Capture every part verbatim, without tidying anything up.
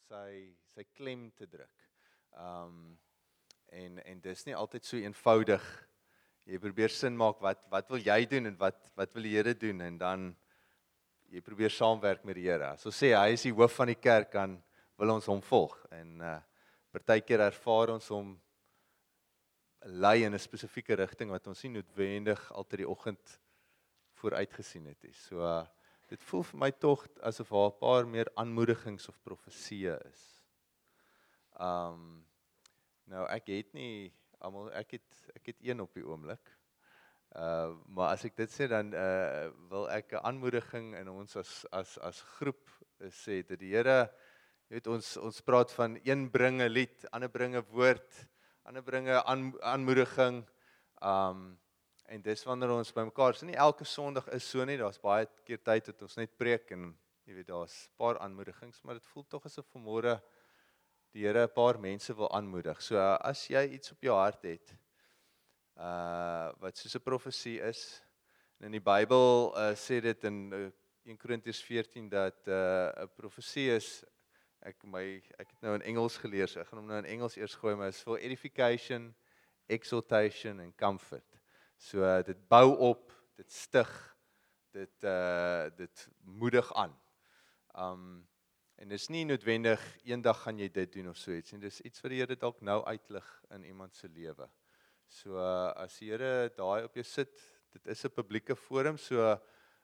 sy sy klem te druk. Um en en dis nie altyd so eenvoudig. Jy probeer sin maak wat wat wil jy doen en wat wat wil die Here doen en dan jy probeer saamwerk met die Here. As ons sê hy is die hoof van die kerk, dan wil ons hom volg en uh partykeer ervaar ons hom lei in 'n spesifieke rigting wat ons nie noodwendig altyd die oggend vooruitgesien het nie. So uh, dit voel vir my tog asof daar 'n paar meer aanmoedigings of profesieë is. Um nou ek het nie almal ek het ek het een op die oomblik. Uh maar as ek dit sê dan uh wil ek 'n aanmoediging in ons as as as groep sê dat die Here, jy weet ons ons praat van een bring 'n lied, ander bring 'n woord, ander bring 'n aan, aanmoediging. Um en dis wanneer ons bymekaar, so nie elke Sondag is so nie, daar's baie keer tyd dat ons net preek en jy weet daar's 'n paar aanmoedigings, maar dit voel tog asof vanmôre die Here 'n paar mense wil aanmoedig. So uh, as jy iets op jou hart het, uh wat soos 'n profesie is, en in die Bybel uh, sê dit in uh, een Korintiërs veertien dat 'n uh, profesie is, ek my ek het nou in Engels geleer, so ek gaan hom nou in Engels eers gooi, maar is for edification, exhortation en comfort. So uh, dit bou op, dit stig, dit uh dit moedig aan. Um En dis nie noodwendig eendag gaan jy dit doen of so iets nie. Dis iets wat die Here dalk nou uitlig in iemand se lewe. So uh, as die Here daai op jou sit, dit is 'n publieke forum, so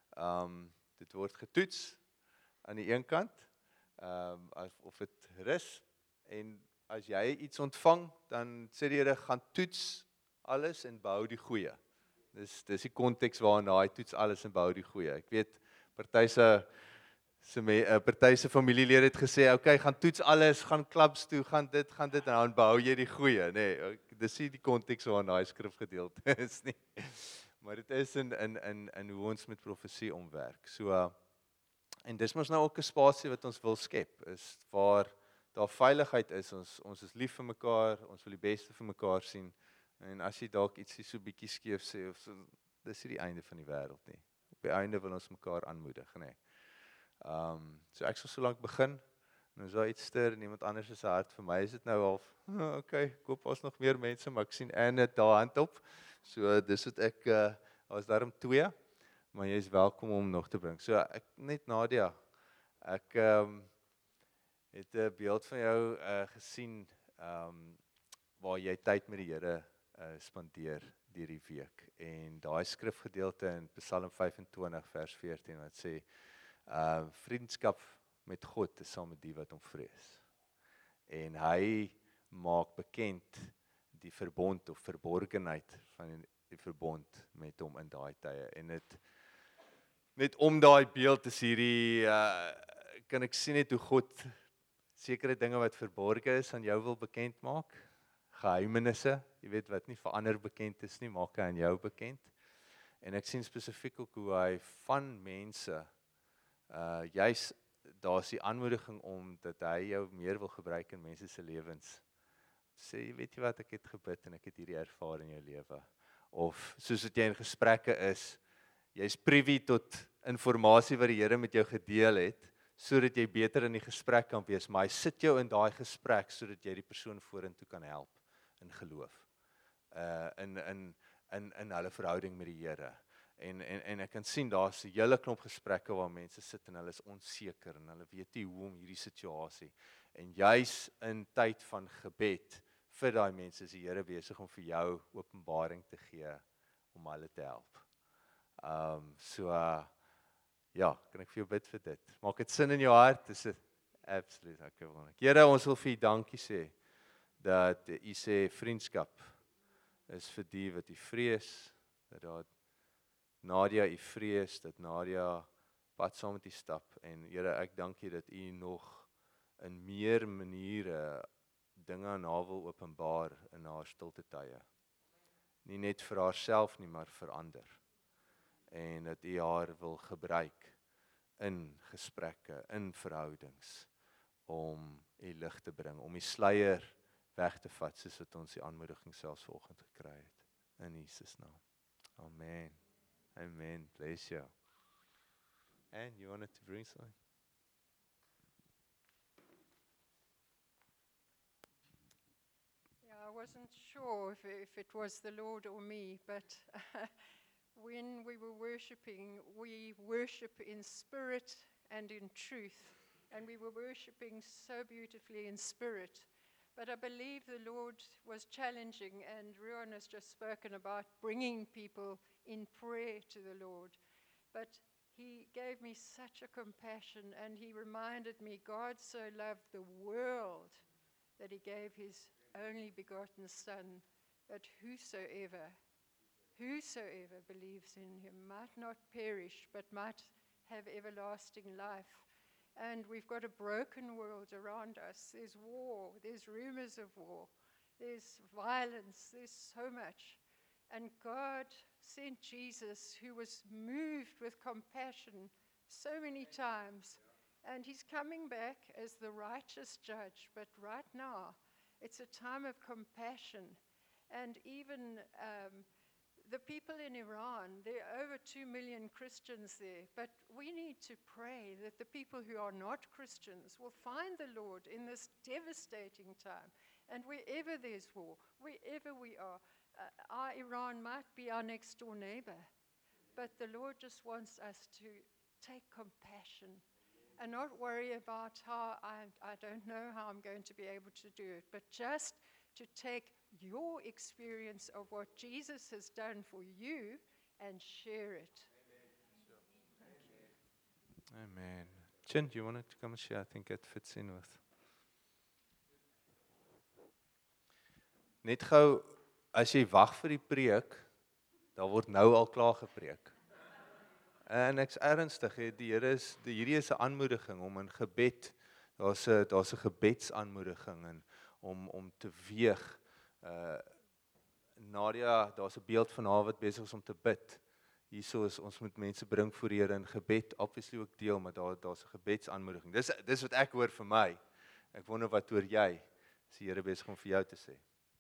um dit word getoets aan die een kant, um of dit rus, en as jy iets ontvang, dan sê die Here gaan toets alles en behou die goeie. Dis dis die konteks waarin hy toets alles en behou die goeie. Ek weet party se So my uh, party se familielede het gesê, okay, gaan toets alles, gaan klubs toe, gaan dit, gaan dit, en dan behou jy die goeie, nê. Nee, dis nie die konteks waarin daai skrifgedeelte is nie. Maar dit is in in in in hoe ons met profesie omwerk. So uh, en dis mos nou ook 'n spasie wat ons wil skep, is waar daar veiligheid is. Ons ons is lief vir mekaar, ons wil die beste vir mekaar sien. En as jy dalk ietsie so bietjie skeef sê of so, dis nie die einde van die wêreld nie. Op die einde wil ons mekaar aanmoedig, nê. Nee. Um, so ek sal so lank begin, en as daar iets ster en iemand anders is hart, vir my is dit nou half, oh, okay, ek hoop ons nog meer mense, maar ek sien Anne het daar hand op, so dis wat ek, uh, was daarom twee, maar jy is welkom om nog te bring. So ek, net Nadia, ek um, het 'n beeld van jou uh, gesien, um, waar jy tyd met die Here uh, spandeer deur die week, en daai skrifgedeelte in Psalm vyf-en-twintig vers veertien wat sê, Uh, vriendskap met God is saam met die wat hom vrees. En hy maak bekend die verbond of verborgenheid van die verbond met hom in daai tye. En dit net om daai beeld is hierdie uh, kan ek sien net hoe God sekere dinge wat verborge is aan jou wil bekend maak. Geheimenisse, jy weet wat nie vir ander bekend is nie, maak hy aan jou bekend. En ek sien spesifiek ook hoe hy van mense Uh, juis, daar is die aanmoediging om dat hy jou meer wil gebruik in mense se lewens. Sê, weet jy wat, ek het gebid en ek het hierdie ervaar in jou lewe. Of soos wat jy in gesprekke is, jy's privy tot informasie wat die Here met jou gedeel het, sodat jy beter in die gesprek kan wees, maar hy sit jou in daai gesprek sodat jy die persoon vorentoe kan help in geloof. Uh in in in in hulle verhouding met die Here. En, en, en ek kan sien, daar's 'n hele klomp gesprekke waar mense sit en hulle is onseker en hulle weet nie hoe om hierdie situasie. En juis in tyd van gebed vir daai mense is die Here besig om vir jou openbaring te gee om hulle te help. Um, so, uh, ja, kan ek vir jou bid vir dit? Maak dit sin in jou hart? Is dit absoluut, ek wonder. Here, ons wil vir U dankie sê dat U sê vriendskap is vir die wat U vrees, dat daar Nadia U vrees, dat Nadia pad saam met U stap, en Here, ek dank U dat U nog in meer maniere dinge aan haar wil openbaar in haar stilte tye. Nie net vir haarself nie, maar vir ander. En dat U haar wil gebruik in gesprekke, in verhoudings, om U lig te bring, om die sluier weg te vat, soos wat ons die aanmoediging selfs vanoggend gekry het. In Jesus naam. Amen. Amen. Bless you. And you wanted to bring something? wasn't sure if, if it was the Lord or me, but when we were worshiping, we worship in spirit and in truth. And we were worshiping so beautifully in spirit. But I believe the Lord was challenging, and Ruan has just spoken about bringing people in prayer to the Lord. But he gave me such a compassion, and he reminded me God so loved the world that he gave his only begotten Son, that whosoever, whosoever believes in him might not perish, but might have everlasting life. And we've got a broken world around us. There's war, there's rumors of war, there's violence, there's so much. And God sent Jesus, who was moved with compassion so many times. And he's coming back as the righteous judge. But right now, it's a time of compassion. And even um, the people in Iran, there are over two million Christians there. But we need to pray that the people who are not Christians will find the Lord in this devastating time. And wherever there's war, wherever we are, uh, our Iran might be our next door neighbor. But the Lord just wants us to take compassion and not worry about how, I, I don't know how I'm going to be able to do it, but just to take your experience of what Jesus has done for you and share it. Amen. Amen. Chin, do you want to come and share? I think it fits in with. Net gou, as jy wag vir die preek, dan word nou al klaar gepreek. En ek's ernstig, die Here is die hierdie is 'n aanmoediging om in gebed, daar's 'n daar's 'n gebedsaanmoediging en om om te weeg. Uh Nadia, daar's 'n beeld van haar wat besig is om te bid. Hierso is ons moet mense bring voor die Here in gebed, obviously ook deel, maar daar daar's 'n gebedsaanmoediging. Dis dis wat ek hoor vir my. Ek wonder wat hoor jy? Is die Here besig om vir jou te sê?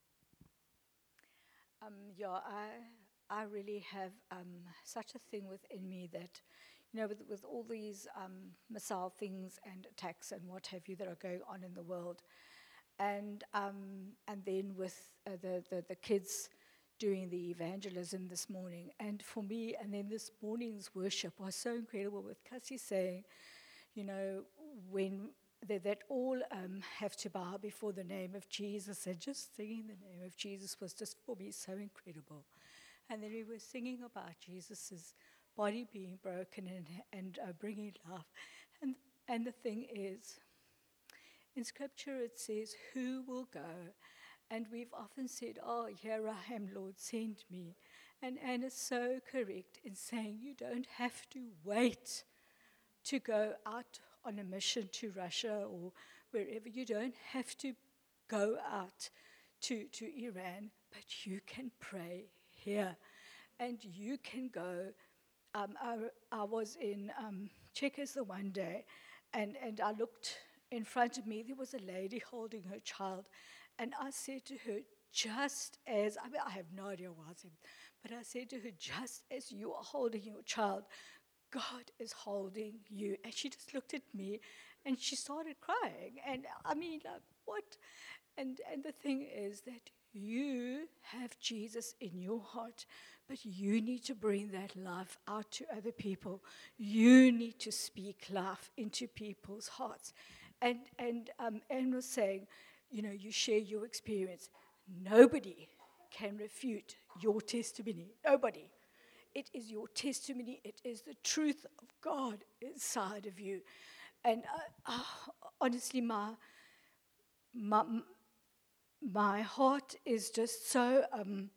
Um, yeah, I I really have um, such a thing within me that, you know, with, with all these um, missile things and attacks and what have you that are going on in the world, and um, and then with uh, the, the the kids doing the evangelism this morning, and for me, and then this morning's worship was so incredible with Cassie saying, you know, when That, that all um, have to bow before the name of Jesus, and just singing the name of Jesus was just for me so incredible. And then we were singing about Jesus' body being broken and, and uh, bringing life. And, and the thing is, in Scripture it says, who will go? And we've often said, oh, here I am, Lord, send me. And Anna's so correct in saying you don't have to wait to go out on a mission to Russia or wherever. You don't have to go out to, to Iran, but you can pray here. And you can go. Um, I, I was in um, Checkers the one day, and, and I looked in front of me. There was a lady holding her child. And I said to her, just as, I mean, I have no idea what I said, but I said to her, just as you are holding your child, God is holding you. And she just looked at me and she started crying. And I mean, like, what? And and the thing is that you have Jesus in your heart, but you need to bring that life out to other people. You need to speak life into people's hearts. And, and um, Anne was saying, you know, you share your experience. Nobody can refute your testimony. Nobody. It is your testimony. It is the truth of God inside of you. And uh, uh, honestly, my, my my heart is just so um,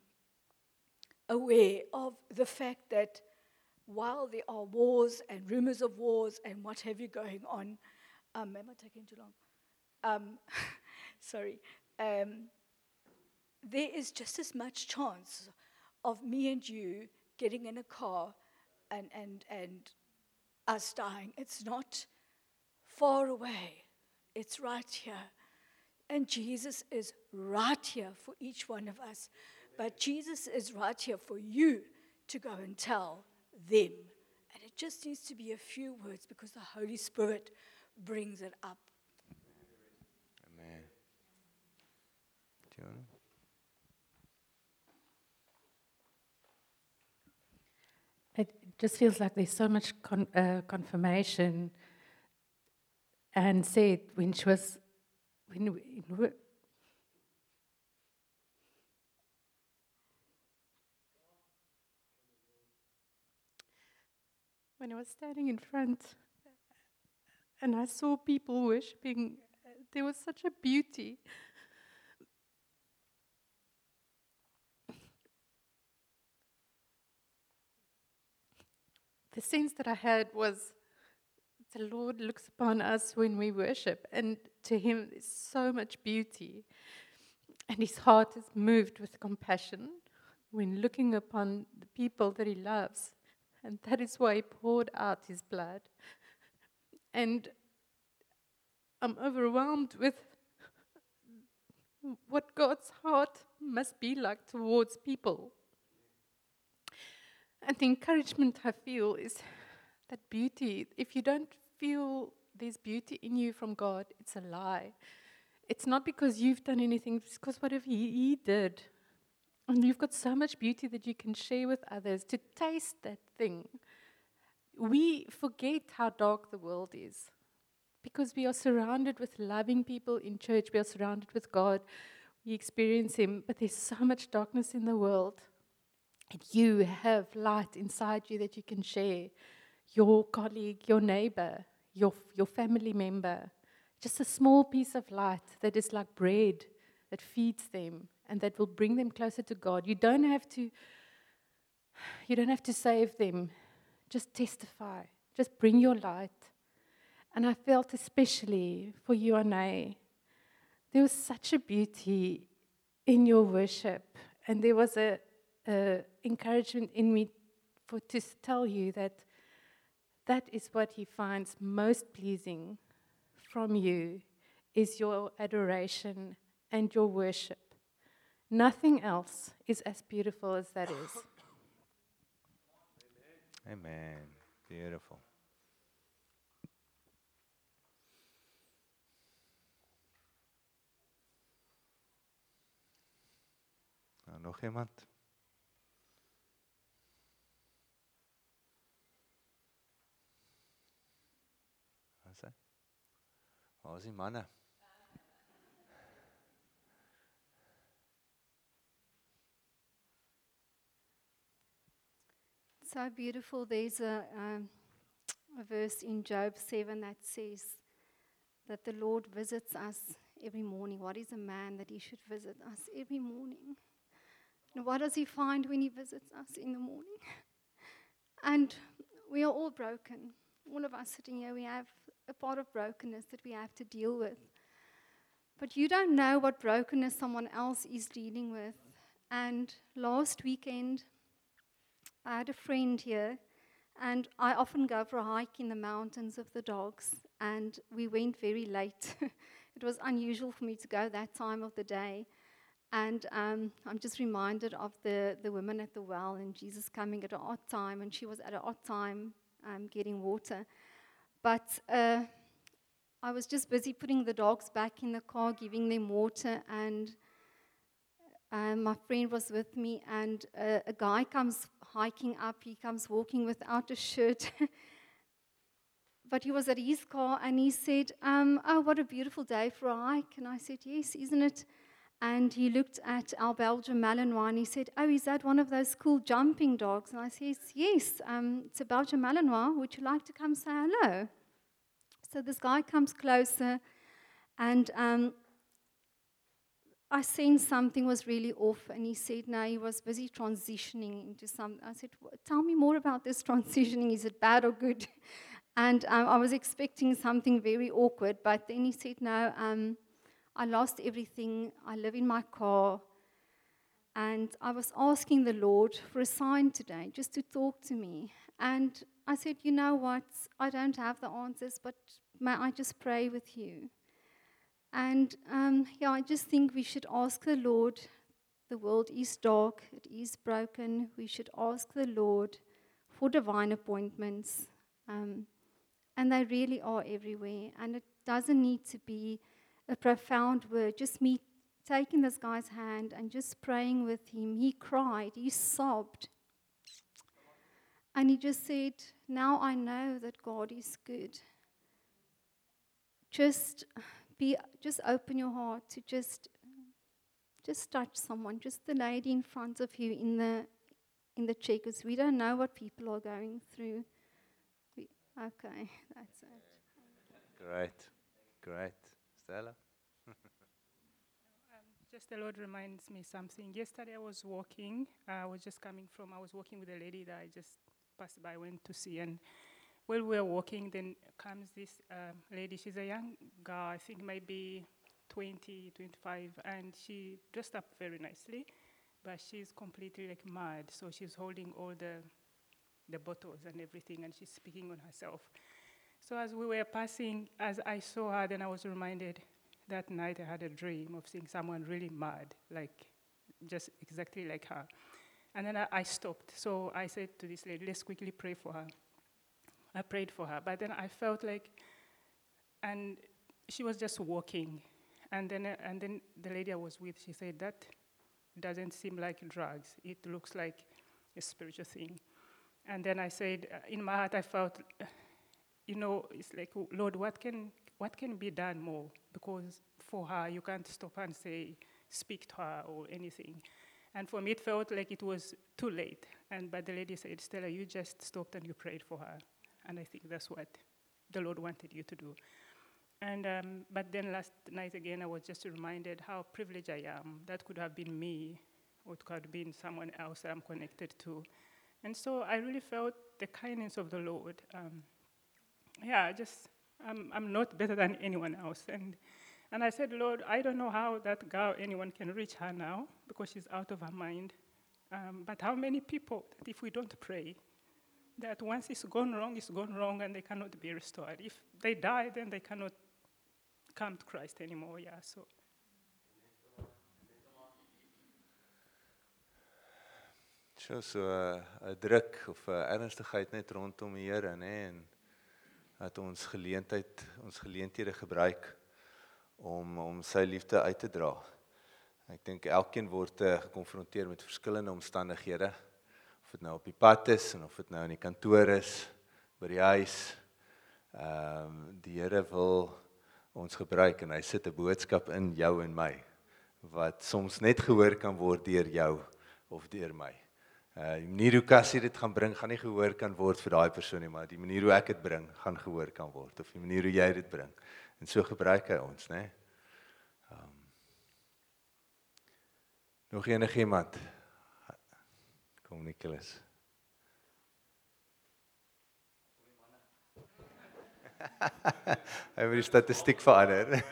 aware of the fact that while there are wars and rumors of wars and what have you going on, um, am I taking too long? Um, sorry. Um, there is just as much chance of me and you getting in a car and, and, and us dying. It's not far away. It's right here. And Jesus is right here for each one of us. But Jesus is right here for you to go and tell them. And it just needs to be a few words because the Holy Spirit brings it up. Amen. Do you want to? It just feels like there's so much con- uh, confirmation. And said when she was, when we, in wo- when I was standing in front and I saw people worshiping, uh, there was such a beauty. The sense that I had was the Lord looks upon us when we worship, and to Him there's so much beauty. And His heart is moved with compassion when looking upon the people that He loves. And that is why He poured out His blood. And I'm overwhelmed with what God's heart must be like towards people. And the encouragement I feel is that beauty, if you don't feel there's beauty in you from God, it's a lie. It's not because you've done anything, it's because whatever he, he did. And you've got so much beauty that you can share with others to taste that thing. We forget how dark the world is because we are surrounded with loving people in church. We are surrounded with God. We experience Him, but there's so much darkness in the world. And you have light inside you that you can share. Your colleague, your neighbor, your, your family member. Just a small piece of light that is like bread that feeds them and that will bring them closer to God. You don't have to, you don't have to save them. Just testify. Just bring your light. And I felt especially for you, Anay, there was such a beauty in your worship. And there was a, a encouragement in me for to tell you that that is what He finds most pleasing from you, is your adoration and your worship. Nothing else is as beautiful as that is. Amen. Beautiful. Nou, nog iemand? Wat is hy? Waar is die manne? So beautiful. There's a, um, a verse in Job seven that says that the Lord visits us every morning. What is a man that He should visit us every morning? And what does He find when He visits us in the morning? And we are all broken. All of us sitting here, we have a part of brokenness that we have to deal with. But you don't know what brokenness someone else is dealing with. And last weekend, I had a friend here, and I often go for a hike in the mountains of the dogs, and we went very late. It was unusual for me to go that time of the day. And um, I'm just reminded of the, the woman at the well and Jesus coming at an odd time, and she was at an odd time um, getting water. But uh, I was just busy putting the dogs back in the car, giving them water, and um, my friend was with me, and uh, a guy comes hiking up. He comes walking without a shirt. But he was at his car, and he said, um, oh, what a beautiful day for a hike. And I said, yes, isn't it? And he looked at our Belgian Malinois, and he said, oh, is that one of those cool jumping dogs? And I said, yes, um, it's a Belgian Malinois. Would you like to come say hello? So this guy comes closer, and um, I sensed something was really off. And he said, no, he was busy transitioning into something. I said, tell me more about this transitioning. Is it bad or good? And um, I was expecting something very awkward. But then he said, no, um, I lost everything. I live in my car. And I was asking the Lord for a sign today, just to talk to me. And I said, you know what? I don't have the answers, but may I just pray with you? And um, yeah, I just think we should ask the Lord. The world is dark. It is broken. We should ask the Lord for divine appointments. Um, and they really are everywhere. And it doesn't need to be a profound word. Just me taking this guy's hand and just praying with him. He cried. He sobbed. And he just said, now I know that God is good. Just be, just open your heart to just, just touch someone, just the lady in front of you in the, in the chair, because we don't know what people are going through. We, okay, that's it. Great. Great. Stella? Just the Lord reminds me something. Yesterday I was walking. Uh, I was just coming from, I was walking with a lady that I just passed by, went to see. And while we were walking, then comes this uh, lady. She's a young girl, I think maybe twenty, twenty-five. And she dressed up very nicely, but she's completely like mad. So she's holding all the, the bottles and everything, and she's speaking on herself. So as we were passing, as I saw her, then I was reminded that night I had a dream of seeing someone really mad, like just exactly like her. And then I, I stopped. So I said to this lady, let's quickly pray for her. I prayed for her. But then I felt like, and she was just walking. And then, uh, and then the lady I was with, she said, that doesn't seem like drugs. It looks like a spiritual thing. And then I said, uh, in my heart I felt, uh, you know, it's like, Lord, what can what can be done more? Because for her, you can't stop and say, speak to her or anything. And for me, it felt like it was too late. And but the lady said, Stella, you just stopped and you prayed for her. And I think that's what the Lord wanted you to do. And um, but then last night again, I was just reminded how privileged I am. That could have been me, or it could have been someone else that I'm connected to. And so I really felt the kindness of the Lord. Um, yeah, I just, I'm, I'm not better than anyone else. And and I said, Lord, I don't know how that girl, anyone can reach her now, because she's out of her mind. Um, but how many people, that if we don't pray, that once it's gone wrong, it's gone wrong, and they cannot be restored. If they die, then they cannot come to Christ anymore, yeah, so. So, so 'n druk of 'n ernstigheid net rondom die Here, nê, en dat ons geleentheid, ons geleenthede gebruik om om sy liefde uit te dra. Ek dink elkeen word uh, gekonfronteer met verskillende omstandighede, of dit nou op die pad is en of dit nou in die kantoor is, by die huis. Ehm um, die Here wil ons gebruik en hy sit 'n boodskap in jou en my wat soms net gehoor kan word deur jou of deur my. Uh, die manier hoe Cassie dit gaan bring, gaan nie gehoor kan word vir daai persoon nie, maar die manier hoe ek dit bring, gaan gehoor kan word, of die manier hoe jy dit bring. En so gebruik hy ons, né? Um, nog enige iemand? Kom Nicholas. Hy wil die statistiek verander.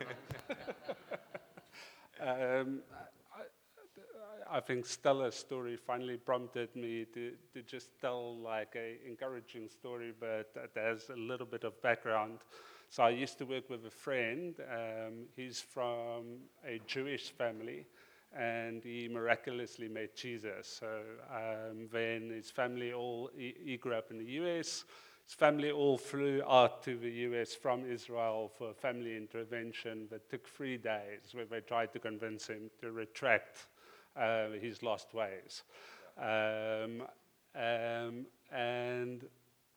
um, I think Stella's story finally prompted me to, to just tell like a encouraging story, but it has a little bit of background. So I used to work with a friend. Um, he's from a Jewish family, and he miraculously met Jesus. So um, then his family all, he, he grew up in the U S. His family all flew out to the U S from Israel for family intervention that took three days, where they tried to convince him to retract Uh, his lost ways. Um, um, and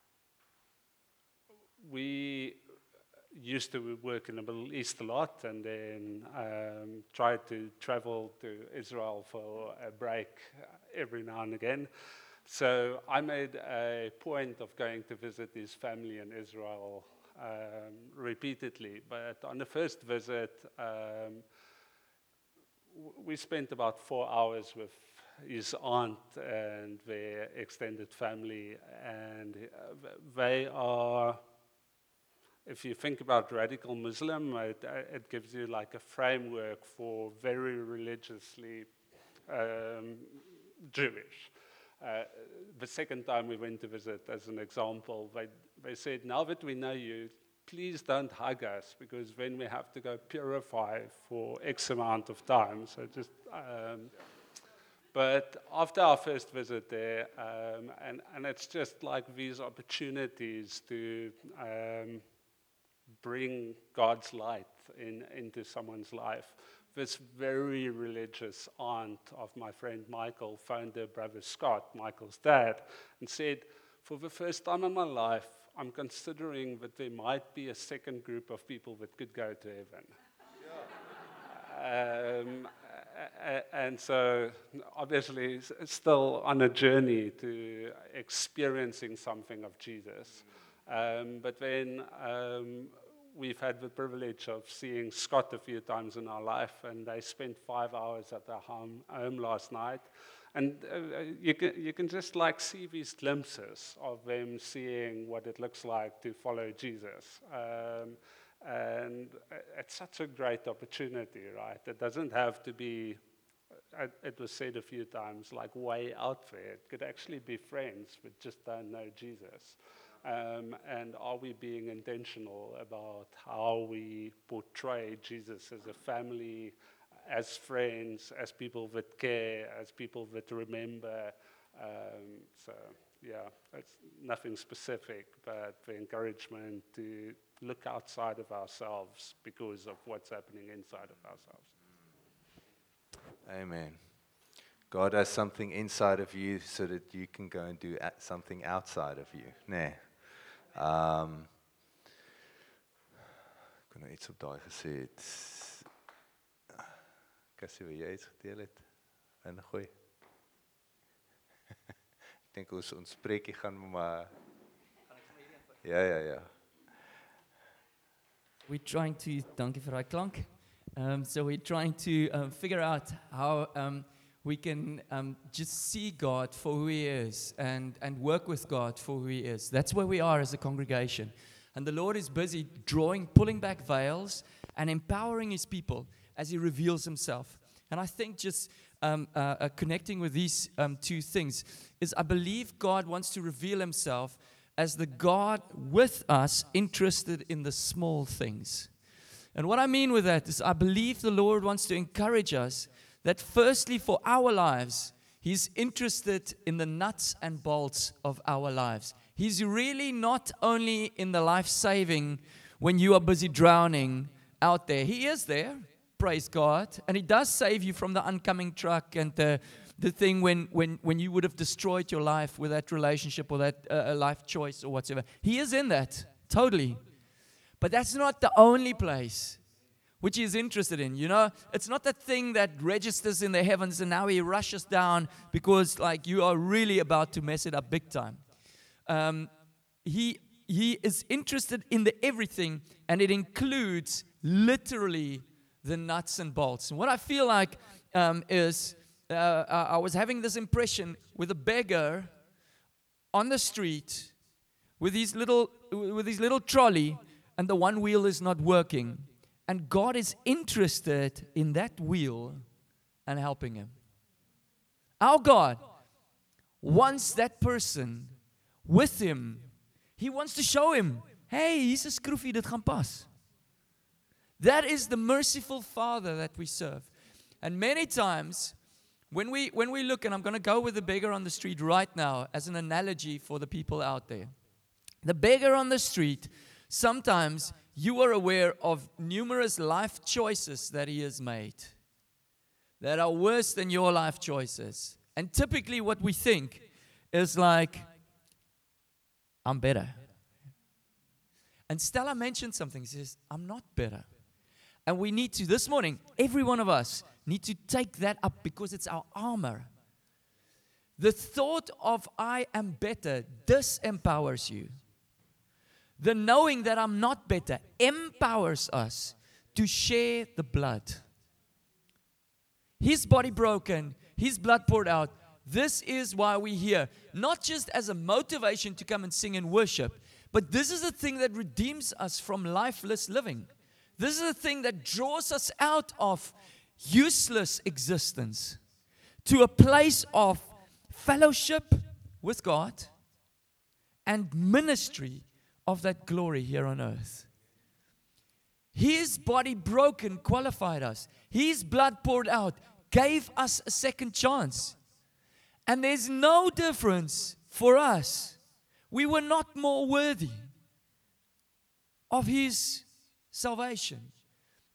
we used to work in the Middle East a lot, and then um, tried to travel to Israel for a break every now and again. So I made a point of going to visit his family in Israel um, repeatedly. But on the first visit, um, we spent about four hours with his aunt and their extended family, and they are, if you think about radical Muslim, it, it gives you like a framework for very religiously um, Jewish. Uh, the second time we went to visit, as an example, they, they said, now that we know you, please don't hug us, because then we have to go purify for X amount of time. So just, um, but after our first visit there, um, and, and it's just like these opportunities to um, bring God's light in, into someone's life. This very religious aunt of my friend Michael phoned her brother Scott, Michael's dad, and said, for the first time in my life, I'm considering that there might be a second group of people that could go to heaven. Yeah. Um, and so, obviously, still on a journey to experiencing something of Jesus. Um, but then um, we've had the privilege of seeing Scott a few times in our life, and they spent five hours at their home, home last night. And uh, you can you can just like see these glimpses of them seeing what it looks like to follow Jesus. Um, and it's such a great opportunity, right? It doesn't have to be, it was said a few times, like way out there. It could actually be friends that just don't know Jesus. Um, and are we being intentional about how we portray Jesus as a family, as friends, as people that care, as people that remember? Um, so, yeah, it's nothing specific, but the encouragement to look outside of ourselves because of what's happening inside of ourselves. Amen. God has something inside of you so that you can go and do something outside of you. Nee. Um, ek kon nou iets op daai gesê het. Kassie, wat jy iets gedeel het? Ingooi. Ek dink ons ons spreekie gaan maar Ja, ja, ja. We're trying to, dankie vir daai klank. Um, so we're trying to um, figure out how um, we can um, just see God for who He is and, and work with God for who He is. That's where we are as a congregation. And the Lord is busy drawing, pulling back veils and empowering His people as He reveals Himself. And I think just um, uh, uh, connecting with these um, two things is I believe God wants to reveal Himself as the God with us, interested in the small things. And what I mean with that is I believe the Lord wants to encourage us that firstly for our lives, He's interested in the nuts and bolts of our lives. He's really not only in the life-saving when you are busy drowning out there. He is there, praise God, and He does save you from the oncoming truck and the The thing when, when, when you would have destroyed your life with that relationship or that uh, life choice or whatever. He is in that, totally. But that's not the only place which He is interested in, you know. It's not that thing that registers in the heavens and now He rushes down because like you are really about to mess it up big time. Um, he, he is interested in the everything, and it includes literally the nuts and bolts. And what I feel like um, is... Uh, I was having this impression with a beggar on the street with his little with his little trolley, and the one wheel is not working. And God is interested in that wheel and helping him. Our God wants that person with Him. He wants to show him, hey, hier's 'n skroefie, dit gaan pas. That is the merciful Father that we serve. And many times, When we when we look, and I'm going to go with the beggar on the street right now as an analogy for the people out there. The beggar on the street, sometimes you are aware of numerous life choices that he has made that are worse than your life choices. And typically what we think is like, I'm better. And Stella mentioned something. She says, I'm not better. And we need to, this morning, every one of us, need to take that up because it's our armor. The thought of I am better disempowers you. The knowing that I'm not better empowers us to share the blood. His body broken, His blood poured out. This is why we're here. Not just as a motivation to come and sing and worship, but this is the thing that redeems us from lifeless living. This is the thing that draws us out of useless existence to a place of fellowship with God and ministry of that glory here on earth. His body broken qualified us. His blood poured out gave us a second chance. And there's no difference for us. We were not more worthy of His salvation.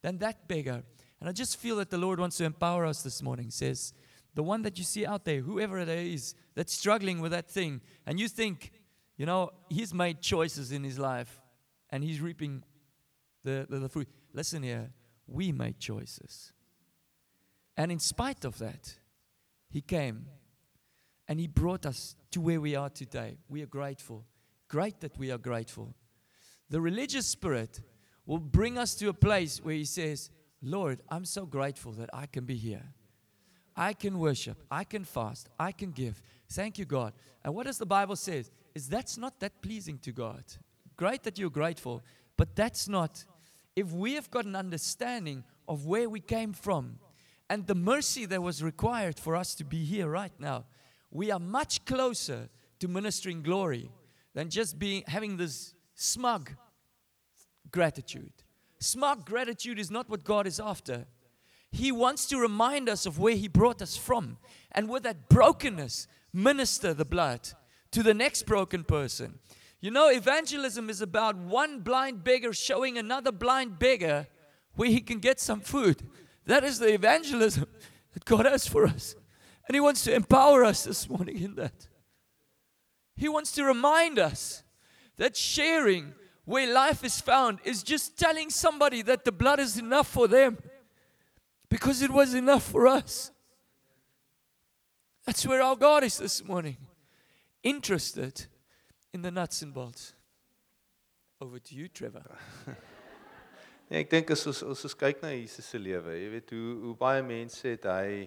than that beggar. And I just feel that the Lord wants to empower us this morning. Says, the one that you see out there, whoever it is, that's struggling with that thing, and you think, you know, he's made choices in his life, and he's reaping the, the, the fruit. Listen here, we made choices. And in spite of that, he came, and he brought us to where we are today. We are grateful. Great that we are grateful. The religious spirit will bring us to a place where he says, Lord, I'm so grateful that I can be here. I can worship. I can fast. I can give. Thank you, God. And what does the Bible say? Is that's not that pleasing to God. Great that you're grateful, but that's not. If we have got an understanding of where we came from and the mercy that was required for us to be here right now, we are much closer to ministering glory than just being having this smug gratitude. Smug gratitude is not what God is after. He wants to remind us of where He brought us from. And with that brokenness, minister the blood to the next broken person. You know, evangelism is about one blind beggar showing another blind beggar where he can get some food. That is the evangelism that God has for us. And He wants to empower us this morning in that. He wants to remind us that sharing where life is found is just telling somebody that the blood is enough for them. Because it was enough for us. That's where our God is this morning. Interested in the nuts and bolts. Over to you, Trevor. Ja, ek dink as ons as ons kyk na Jesus se lewe, jy weet hoe hoe baie mense het hy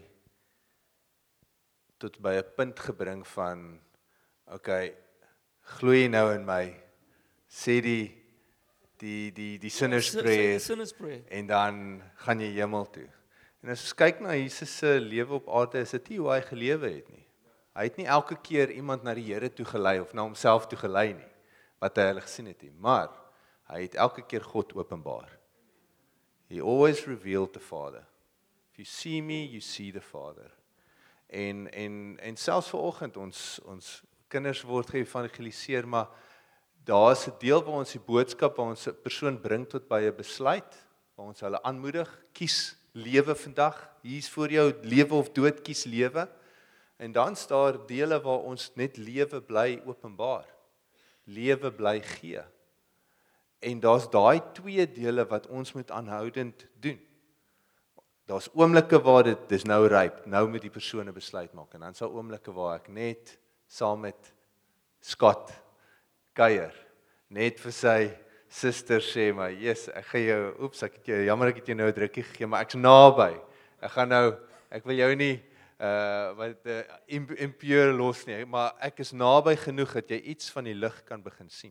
tot by 'n punt gebring van okay, glo jy nou in my? Sê die die die die sinner's prayer, Sinner's prayer. En dan gaan jy hemel toe. En as ons kyk na Jesus se lewe op aarde, is dit nie hoe hy gelewe het nie. Hy het nie elke keer iemand na die Here toe gelei of na homself toe gelei nie, wat hy hulle gesien het nie, maar hy het elke keer God openbaar. He always revealed the Father. If you see me, you see the Father. En en en selfs vanoggend ons ons kinders word geëvangeliseer, maar daar is 'n deel waar ons die boodskap waar ons 'n persoon bring tot by 'n besluit, waar ons hulle aanmoedig, kies lewe vandag, hier is voor jou lewe of dood, kies lewe. En dan is daar dele waar ons net lewe bly openbaar. Lewe bly gee. En daar's daai twee dele wat ons moet aanhoudend doen. Daar's oomblikke waar dit dis nou ryp, nou moet die persoon 'n besluit maak. En dan is daar oomblikke waar ek net saam met Scott kuier, net vir sy suster sê maar, yes, ek gaan jou, oeps, ek het jou, jammer ek het jou nou 'n drukkie gegee, maar ek's naby. Ek gaan nou, ek wil jou nie uh wat uh, impure los nie, maar ek is naby genoeg dat jy iets van die lig kan begin sien.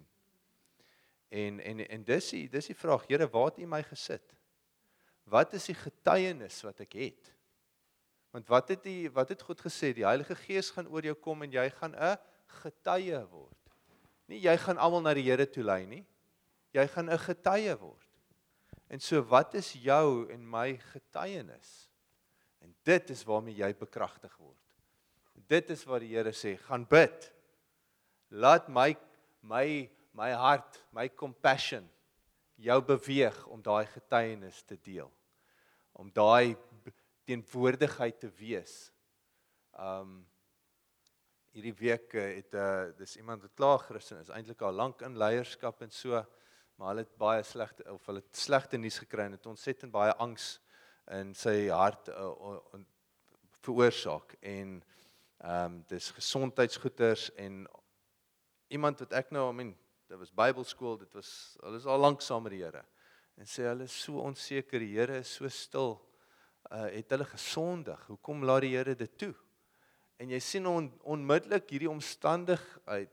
En en en dis die dis die vraag, Here, waar het U my gesit? Wat is die getuienis wat ek het? Want wat het die wat het God gesê? Die Heilige Gees gaan oor jou kom en jy gaan 'n getuie word. Nie jy gaan almal na die Here toe lei nie. Jy gaan 'n getuie word. En so wat is jou en my getuienis? En dit is waarmee jy bekragtig word. Dit is wat die Here sê, gaan bid. Laat my my my hart, my compassion jou beweeg om daai getuienis te deel. Om daai teenwoordigheid te wees. Um hierdie week het uh, dis iemand wat klaar Christen is, eintlik al lank in leierskap en so, maar hulle het baie slegte of hulle het slegte nuus gekry en het ontsettend baie angs in sy hart uh, uh, veroorsaak en ehm um, dis gesondheidsgoeders en iemand wat ek nou, I mean, dit was Bybelskool, dit was hulle is al lank saam met die Here. En sê hulle is so onseker, die Here is so stil. Uh, het hulle gesondig. Hoekom laat die Here dit toe? En jy sien on, onmiddellik hierdie omstandigheid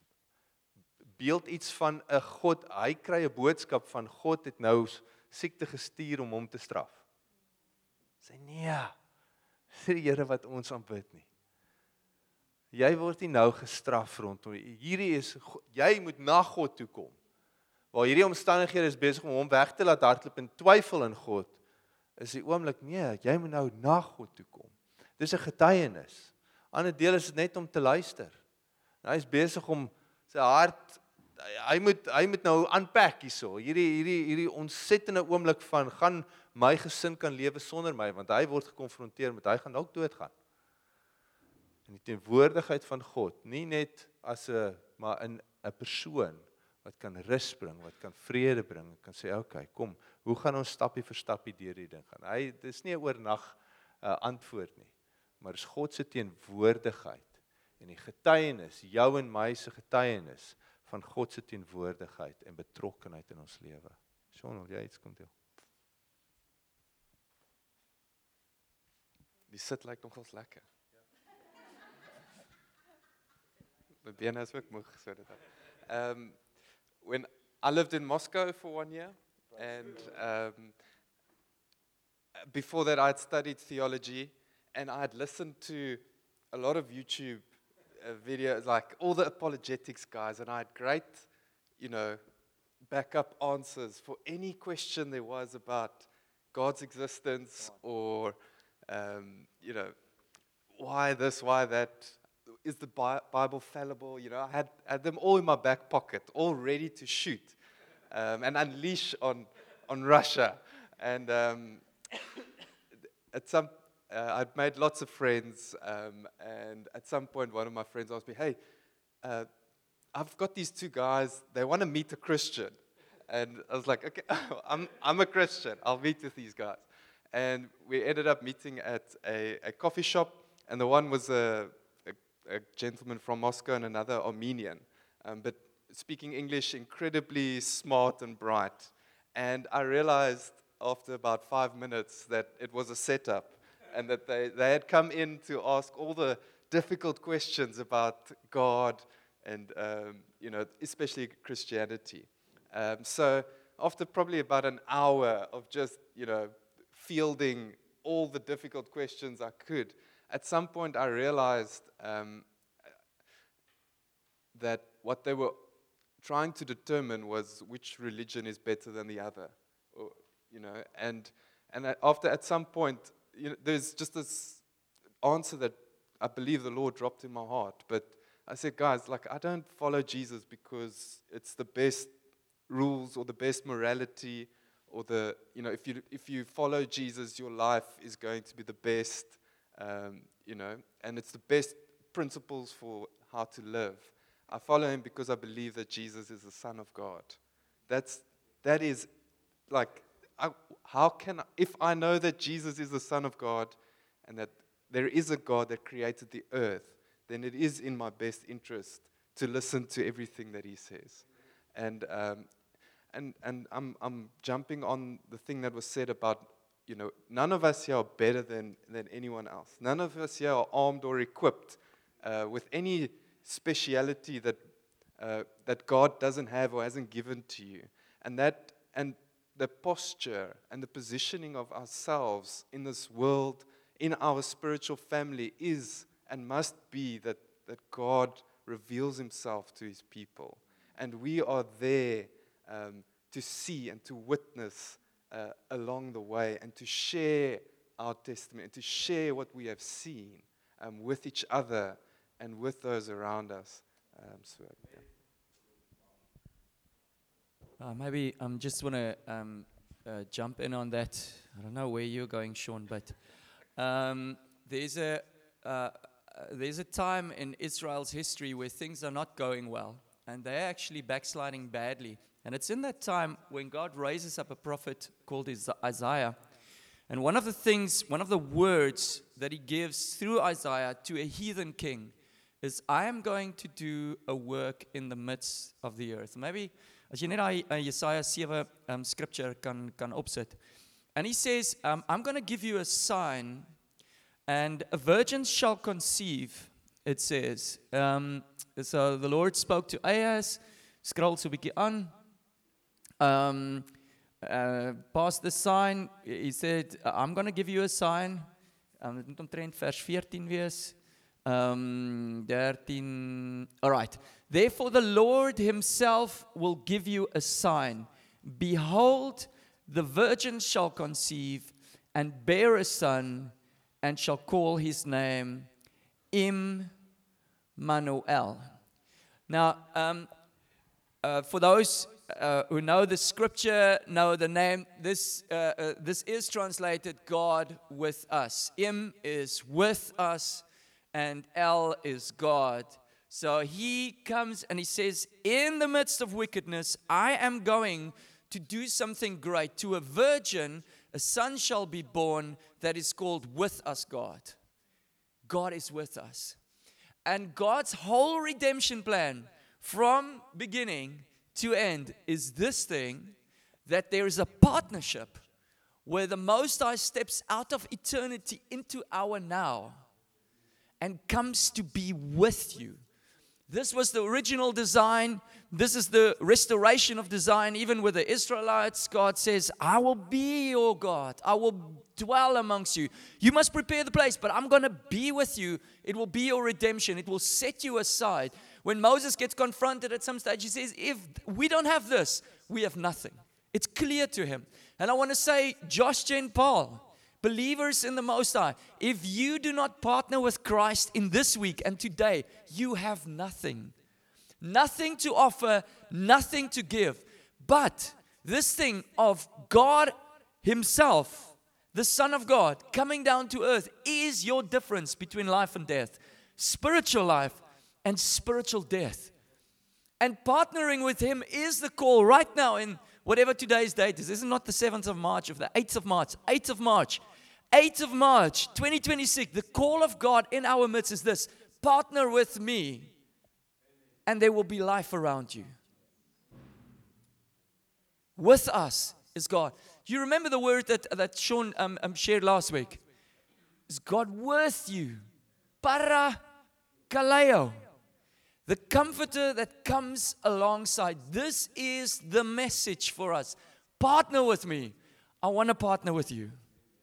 beeld iets van 'n God, hy kry 'n boodskap van God het nou siekte gestuur om hom te straf. Sê nee, sê die Here wat ons aanbid nie. Jy word nie nou gestraf rondom, hierdie is, jy moet na God toe kom. Waar hierdie omstandighede is besig om hom weg te laat hardloop en twyfel in God, is die oomblik, nee, jy moet nou na God toe kom. Dis 'n getuienis. Ander deel is dit net om te luister. Nou, hy is besig om sy hart hy moet hy moet nou unpack hierso. Hierdie hierdie hierdie ontsettende oomblik van gaan my gesin kan lewe sonder my, want hy word gekonfronteer met hy gaan dalk doodgaan. In die teenwoordigheid van God, nie net as 'n maar in 'n persoon wat kan rus bring, wat kan vrede bring, kan sê okay, kom, hoe gaan ons stappie vir stappie deur die ding gaan? Hy dis nie 'n oornag uh, antwoord nie, maar is God se teenwoordigheid en die getuienis, jou en my se getuienis van God se teenwoordigheid en betrokkenheid in ons lewe. Sean, wil jy iets kom deel? Die sit lyk nogals lekker. My bene is ook moeg so dit. Um when I lived in Moscow for one year, and um before that I had studied theology, and I had listened to a lot of YouTube uh, videos, like all the apologetics guys, and I had great, you know, backup answers for any question there was about God's existence or, um, you know, why this, why that, is the Bi- Bible fallible? You know, I had, had them all in my back pocket, all ready to shoot um, and unleash on on Russia. And um, at some, uh, I'd made lots of friends, um, and at some point, one of my friends asked me, "Hey, uh, I've got these two guys. They want to meet a Christian." And I was like, "Okay, I'm I'm a Christian. I'll meet with these guys." And we ended up meeting at a, a coffee shop, and the one was a a gentleman from Moscow and another Armenian, um, but speaking English incredibly smart and bright. And I realized after about five minutes that it was a setup and that they, they had come in to ask all the difficult questions about God and, um, you know, especially Christianity. Um, so after probably about an hour of just, you know, fielding all the difficult questions I could, at some point I realized um, that what they were trying to determine was which religion is better than the other, or, you know, and and after at some point, you know, there's just this answer that I believe the Lord dropped in my heart. But I said, guys, like I don't follow Jesus because it's the best rules or the best morality, or the, you know, if you if you follow Jesus, your life is going to be the best. Um, you know, and it's the best principles for how to live. I follow him because I believe that Jesus is the Son of God. That's that is like, I, how can I, if I know that Jesus is the Son of God and that there is a God that created the earth, then it is in my best interest to listen to everything that he says. And um, and and I'm I'm jumping on the thing that was said about, you know, none of us here are better than, than anyone else. None of us here are armed or equipped uh, with any speciality that uh, that God doesn't have or hasn't given to you. And that and the posture and the positioning of ourselves in this world, in our spiritual family, is and must be that, that God reveals himself to his people. And we are there um, to see and to witness Uh, along the way, and to share our testimony, and to share what we have seen um, with each other and with those around us. Um, so, yeah. Uh, maybe I um, just want to um, uh, jump in on that. I don't know where you're going, Sean, but um, there's a uh, there's a time in Israel's history where things are not going well, and they're actually backsliding badly. And it's in that time when God raises up a prophet called Isaiah. And one of the things, one of the words that he gives through Isaiah to a heathen king is, I am going to do a work in the midst of the earth. Maybe, as jy net daai uh, Jesaja seven um, scripture kan, kan opsit. And he says, um, I'm going to give you a sign, and a virgin shall conceive, it says. Um, so the Lord spoke to Ahaz, scroll so 'n bietjie aan. Um, uh, past the sign, he said, I'm going to give you a sign. Um, dit moet omtrent vers fourteen wees. Um, thirteen. All right. Therefore the Lord himself will give you a sign. Behold, the virgin shall conceive and bear a son, and shall call his name Immanuel. Now, um, uh, for those uh, who know the scripture, know the name, this, uh, uh, this is translated God with us. Im is with us, and El is God. So he comes and he says, in the midst of wickedness, I am going to do something great. To a virgin, a son shall be born that is called with us God. God is with us. And God's whole redemption plan from beginning to end is this thing, that there is a partnership where the Most High steps out of eternity into our now and comes to be with you. This was the original design. This is the restoration of design. Even with the Israelites, God says, I will be your God. I will dwell amongst you. You must prepare the place, but I'm going to be with you. It will be your redemption. It will set you aside. When Moses gets confronted at some stage, he says, if we don't have this, we have nothing. It's clear to him. And I want to say, Josh, Jen, Paul, believers in the Most High, if you do not partner with Christ in this week and today, you have nothing. Nothing to offer, nothing to give. But this thing of God Himself, the Son of God, coming down to earth is your difference between life and death. Spiritual life and spiritual death. And partnering with Him is the call right now in whatever today's date is. This is not the seventh of March, or the eighth of March, eighth of March. eighth of March, twenty twenty-six, the call of God in our midst is this: partner with me, and there will be life around you. With us is God. You remember the word that, that Sean um, um, shared last week? Is God with you? Para kaleo. The comforter that comes alongside. This is the message for us. Partner with me. I want to partner with you.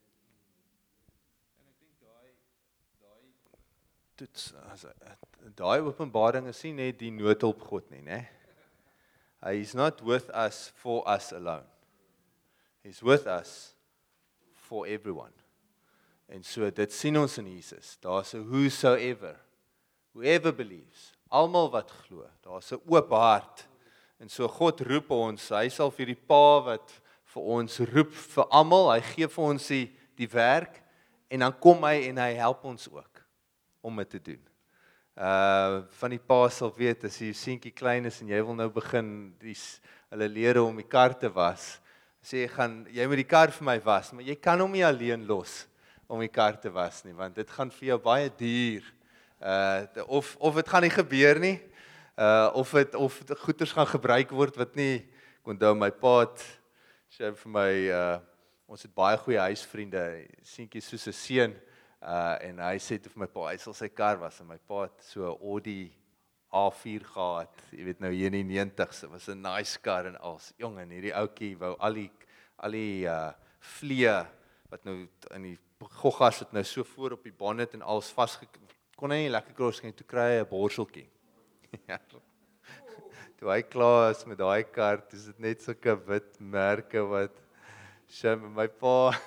Toets, as daai openbaring is nie net die noodhulp God nie, né? He is not with us for us alone. He's with us for everyone. En so dit sien ons in Jesus. Daar's 'n whosoever, whoever believes, almal wat glo. Daar's 'n oop hart. En so God roep ons, hy sal vir die Pa wat vir ons roep vir almal, hy gee vir ons die, die werk en dan kom hy en hy help ons ook om dit te doen. Uh van die pa sal weet as jy seentjie klein is en jy wil nou begin die hulle leer om die kar te was. Sê jy gaan jy moet die kar vir my was, maar jy kan hom nie alleen los om die kar te was nie, want dit gaan vir jou baie duur. Uh of of dit gaan nie gebeur nie. Uh of dit of die goeders gaan gebruik word wat nie. Ek onthou my pa het sê vir my uh ons het baie goeie huisvriende, seentjie soos 'n seun. Uh, en hy sê vir my pa, hy sal sy kar was, en my pa het so 'n Audi A vier gehad, jy weet nou hier in die negentig's, dit was 'n nice kar en als, jong, en hierdie ouetjie wou al die, al die uh, vlee, wat nou in die goggas het nou so voor op die bonnet en alles vastgek, kon hy nie lekker kros gee, toe kry hy 'n borseltjie. Ja. Toe hy klaar is met daai kar, is dit net sulke wit merke wat, shame, my pa,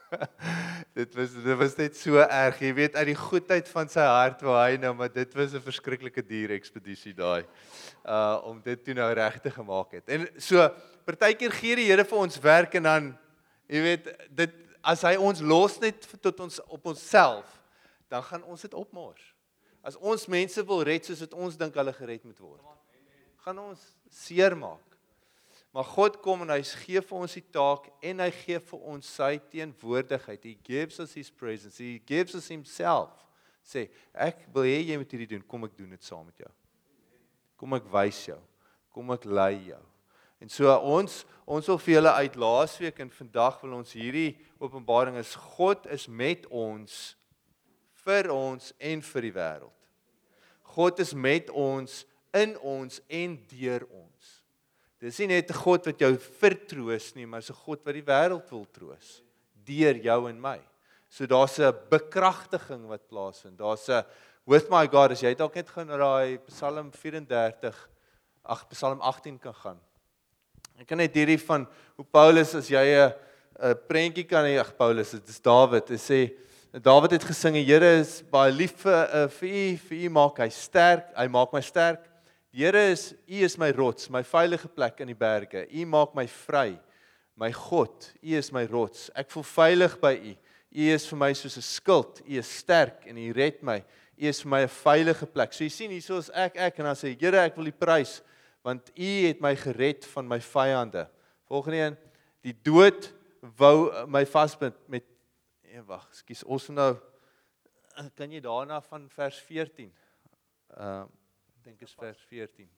dit was dit was net so erg, jy weet uit die goedheid van sy hart wou hy nou, maar dit was 'n verskriklike duur ekspedisie daai. Uh om dit toe nou reg te gemaak het. En so partykeer gee die Here vir ons werk en dan jy weet dit as hy ons los net tot ons op onsself, dan gaan ons dit opmors. As ons mense wil red soos wat ons dink hulle gered moet word, gaan ons seermaak. Maar God kom en hy gee vir ons die taak en hy gee vir ons sy teenwoordigheid. He gives us His presence. He gives us Himself. Sê, ek wil hê jy moet hierdie doen, kom ek doen dit saam met jou. Kom ek wys jou. Kom ek lei jou. En so ons ons wil vir julle uit laasweek en vandag wil ons hierdie openbaring is God is met ons vir ons en vir die wêreld. God is met ons in ons en deur ons. Dis nie net 'n God wat jou vertroos nie, maar 'n God wat die wêreld wil troos deur jou en my. So daar's 'n bekragtiging wat plaasvind. Daar's 'n with my God, as jy dalk net gaan na daai Psalm vyf-en-dertig, ag Psalm agttien kan gaan. Ek kan net hierdie van hoe Paulus as jy 'n 'n prentjie kan hê, ag Paulus, dit is Dawid. Hy sê Dawid het gesing, die Here is baie lief vir vir u, vir u maak hy sterk, hy maak my sterk. Die Here is, U is my rots, my veilige plek in die berge. U maak my vry. My God, U is my rots. Ek voel veilig by U. U is vir my soos 'n skild. U is sterk en U red my. U is vir my 'n veilige plek. So jy sien hierso is ek ek en dan sê Here, ek wil U prys want U het my gered van my vyande. Volgende een, die dood wou my vasbind met nee, wag, ekskuus, ons nou kan jy daarna van vers veertien. Ehm uh, ek dink is vers veertien.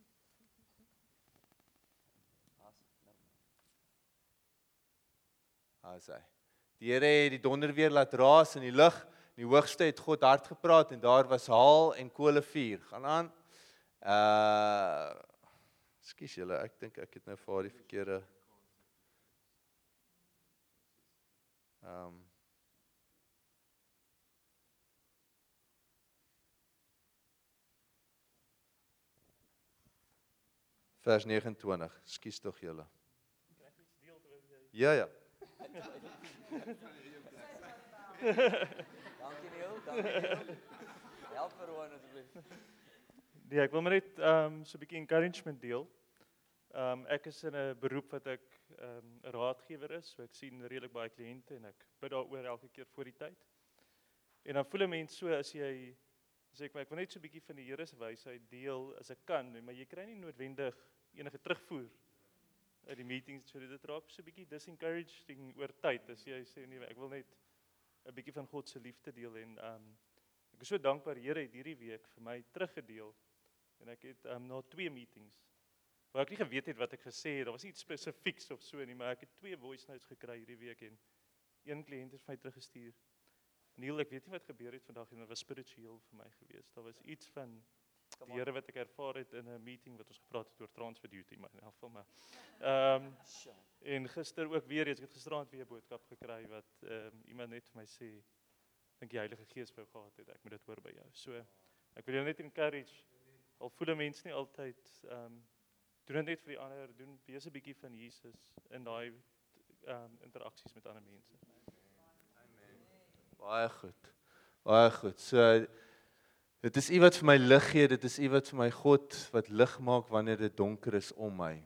Asai. Die Here het die donder weer laat raas in die lug. In die hoogste het God hard gepraat en daar was haal en kolevuur. Gaan aan. Uh Ekskuus julle, ek dink ek het nou vir die verkeerde ehm um, vers negen en twintig. Ekskuus tog julle. Ja ja. Dankie Neil, dankie Neil. Help vir Rowan asseblief. Nee, ek wil maar net um, so 'n bietjie encouragement deel. Um, ek is in 'n beroep wat ek 'n um, raadgewer is, so ek sien redelik baie kliënte en ek bid daaroor elke keer voor die tyd. En dan voel 'n mens so as jy sê ek, ek wil net so 'n bietjie van die Here se wysheid deel as ek kan, maar jy kry nie noodwendig enige terugvoer uit die meetings, so dit raak so 'n bietjie disencouraging oor tyd as jy sê nee, ek wil net 'n bietjie van God se liefde deel en um, ek is so dankbaar Here het hierdie week vir my teruggedeel en ek het um, na twee meetings waar ek nie geweet het wat ek gesê het, daar was iets spesifieks of so nie, maar ek het twee voice notes gekry hierdie week en een kliënt het vir my teruggestuur. Neil, ek weet nie wat gebeur het vandag en dit was spiritueel vir my gewees. Daar was iets van die Here wat ek ervaar het in 'n meeting wat ons gepraat het oor transfer duty, maar in elk geval maar. Ehm um, en gister ook weer eens, ek het gisteraand weer 'n boodskap gekry wat ehm um, iemand net vir my sê, dink die Heilige Gees wou gehad het, ek moet dit hoor by jou. So ek wil jou net encourage. Al voel mense nie altyd ehm um, doen dit net vir die ander, doen wees 'n bietjie van Jesus in daai ehm um, interaksies met ander mense. Amen. Baie goed. Baie goed. So dit is U wat vir my lig gee, dit is U wat vir my God wat lig maak wanneer dit donker is om my.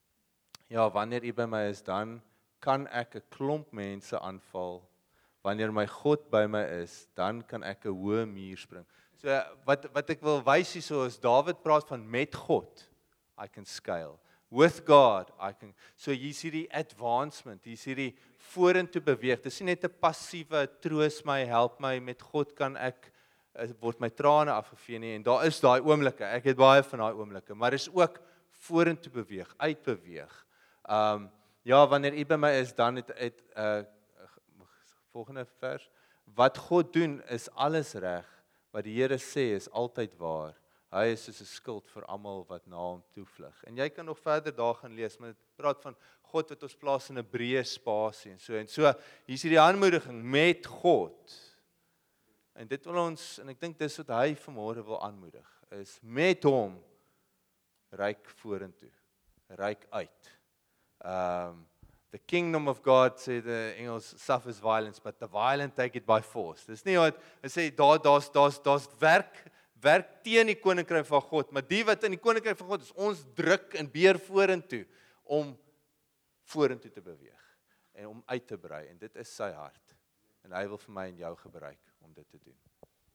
Ja, wanneer U by my is, dan kan ek 'n klomp mense aanval. Wanneer my God by my is, dan kan ek 'n hoë muur spring. So wat wat ek wil wys hierso is Dawid praat van met God I can scale. With God I can. So hier's hierdie advancement, hier's hierdie vorentoe beweeg. Dis nie net 'n passiewe troos my, help my, met God kan ek word my trane afgevee nie en daar is daai oomblikke. Ek het baie van daai oomblikke, maar is ook vorentoe beweeg, uitbeweeg. Um ja, wanneer U by my is, dan het het uh volgende vers, wat God doen is alles reg. Wat die Here sê is altyd waar. Hy is soos 'n skild vir almal wat na hom toe vlug. En jy kan nog verder daar gaan lees, maar dit praat van God wat ons plaas in 'n breë spasie en so en so. Hier's hierdie aanmoediging met God. En dit wil ons, en ek dink dis wat hy vanmôre wil aanmoedig, is met hom ryk vorentoe, ryk uit. Um the kingdom of God, sê die Engels, suffers violence, but the violent take it by force. Dis nie wat hy sê daar daar's daar's daar's werk werk teen die koninkryk van God, maar die wat in die koninkryk van God is, ons druk en beer vorentoe om vorentoe te beweeg en om uit te brei en dit is sy hart. En hy wil vir my en jou gebruik om dit te doen.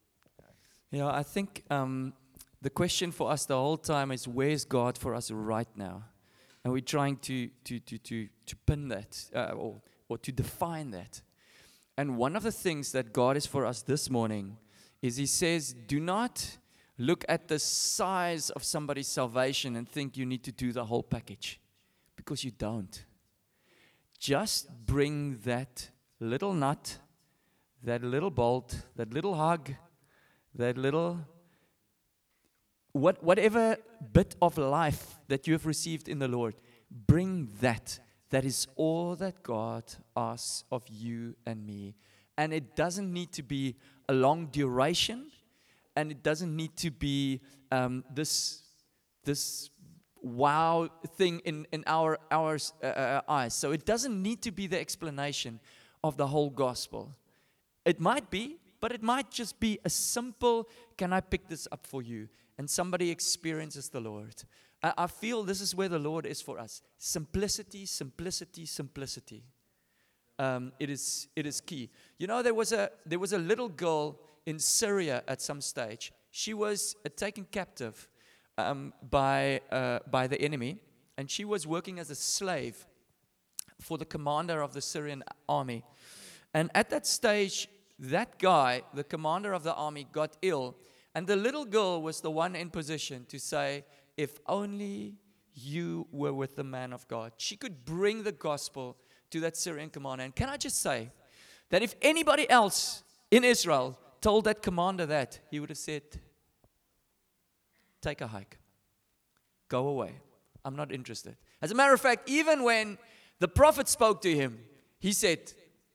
Yeah, I think um, the question for us the whole time is, where's God for us right now? And we're trying to to to to to pin that uh, or or to define that. And one of the things that God is for us this morning is He says, do not look at the size of somebody's salvation and think you need to do the whole package, because you don't. Just bring that little nut, that little bolt, that little hug, that little, what, whatever bit of life that you have received in the Lord, bring that. That is all that God asks of you and me. And it doesn't need to be a long duration, and it doesn't need to be um, this this wow thing in, in our, our uh, eyes. So it doesn't need to be the explanation of the whole gospel. It might be, but it might just be a simple, can I pick this up for you? and somebody experiences the Lord. I, I feel this is where the Lord is for us. Simplicity, simplicity, simplicity. Um, it is it is key. You know, there was a there was a little girl in Syria at some stage. She was uh, taken captive um, by uh, by the enemy, and she was working as a slave for the commander of the Syrian army. And at that stage, that guy, the commander of the army, got ill, and the little girl was the one in position to say, "If only you were with the man of God." She could bring the gospel to that Syrian commander. And can I just say that if anybody else in Israel told that commander that, he would have said, "Take a hike. Go away. I'm not interested." As a matter of fact, even when the prophet spoke to him, he said,